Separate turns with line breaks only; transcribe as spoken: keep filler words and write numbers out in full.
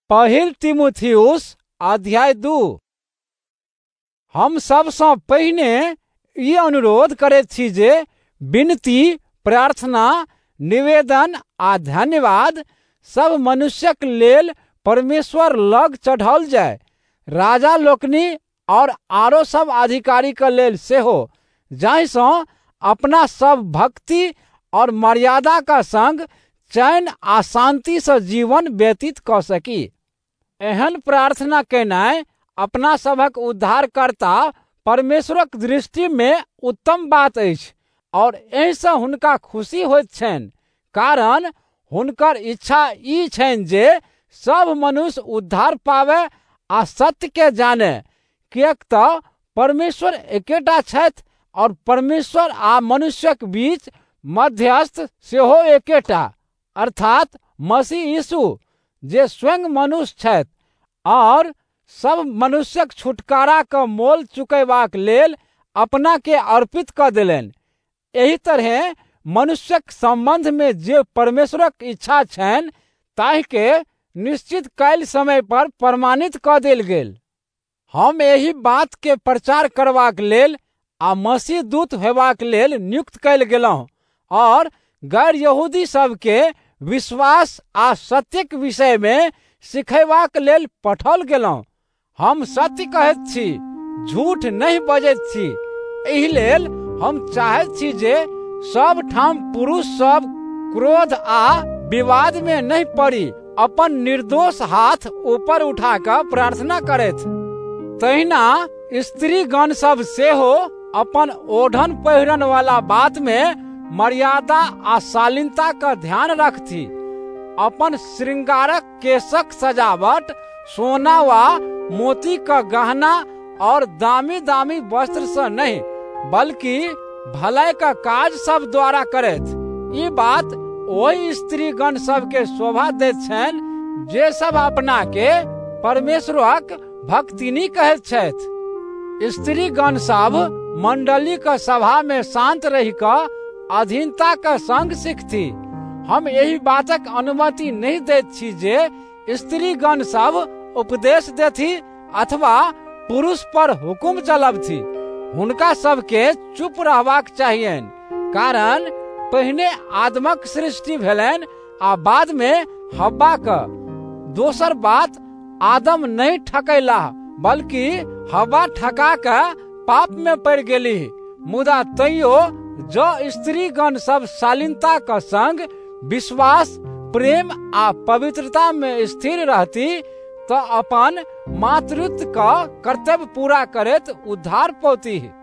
पहिल तिमुथियुस अध्याय दू। हम सबसँ पहिने ई अनुरोध करैत छी जे विनती, प्रार्थना, निवेदन आ धन्यवाद सब मनुष्यक लेल परमेश्वर लग चढ़ाओल जाय, राजा लोकनि और आरो सब अधिकारीक लेल सेहो, जाहिसँ अपना सब भक्ति और मर्यादाक संग चैन आ शांतिसँ जीवन व्यतीत कऽ सकी। एहन प्रार्थना केनाइ अपना सभक उद्धारकर्ता परमेश्वरक दृष्टिमे उत्तम बात अछि और एहिसँ हुनका खुशी होइत छनि, कारण हुनकर इच्छा ई छनि जे सब मनुष्य उद्धार पावै आ सत्यके जानै, किएक तऽ परमेश्वर एकेटा छथि और परमेश्वर आ मनुष्यक बीच मध्यस्थ सेहो एकेटा, अर्थात मसीह यीशु, जे स्वयं मनुष्य छथि और सब मनुष्यक छुटकाराक मोल चुकयबाक लेल अपना के अर्पित कऽ देलनि। एहि तरहे मनुष्यक संबंधमे जे परमेश्वरक इच्छा छनि ताहिके निश्चित कैल समय पर प्रमाणित कऽ देल गेल। हम एहि बात के प्रचार करबाक लेल आ मसीह दूत हेबाक लेल नियुक्त कयल गेलहुँ और गैर यहूदी सबके विश्वास आ सत्यक विषयमे सिखयबाक लेल पठाओल गेलहुँ। हम सत्य कहैत छी, झूठ नहि बजैत छी। एहि लेल हम चाहैत छी जे सब ठाम पुरुष सब क्रोध आ विवाद में नहीं पड़ी, अपन निर्दोष हाथ ऊपर उठा कऽ प्रार्थना करैथ। तहिना स्त्रीगण सब सेहो अपन ओढ़न पहिरन वाला बात में मर्यादा आ शालीनता का ध्यान रखती, अपन श्रृंगारक केशक सजावट सोना वा मोती का गहना और दामी दामी वस्त्र से नहीं, बल्कि भलाई का काज सब द्वारा करैथ। ई बात ओहि स्त्रीगण सबके शोभा दैत छनि जे सब अपना के परमेश्वरक भक्तिनी कहैत छथि। स्त्रीगण सब मंडली का सभा में शांत रहि कऽ अधीनता का संग सीखती। हम यही बातक अनुमति नहीं दैत छी जे स्त्रीगण सब उपदेश देथी अथवा पुरुष पर हुकुम चलबथी। हुनका सबके चुप रहबाक चाहियन, कारण पहिने आदमक सृष्टि भेलनि आ बाद में हव्वा क। दोसर बात, आदम नहीं ठकैलाह, बल्कि हव्वा ठका के पाप में पड़ गेली। मुदा तैयो जो स्त्रीगण सब शालीनता का संग विश्वास, प्रेम आ पवित्रता में स्थिर रहती तो अपन मातृत्व का कर्तव्य पूरा करैत उद्धार पौती।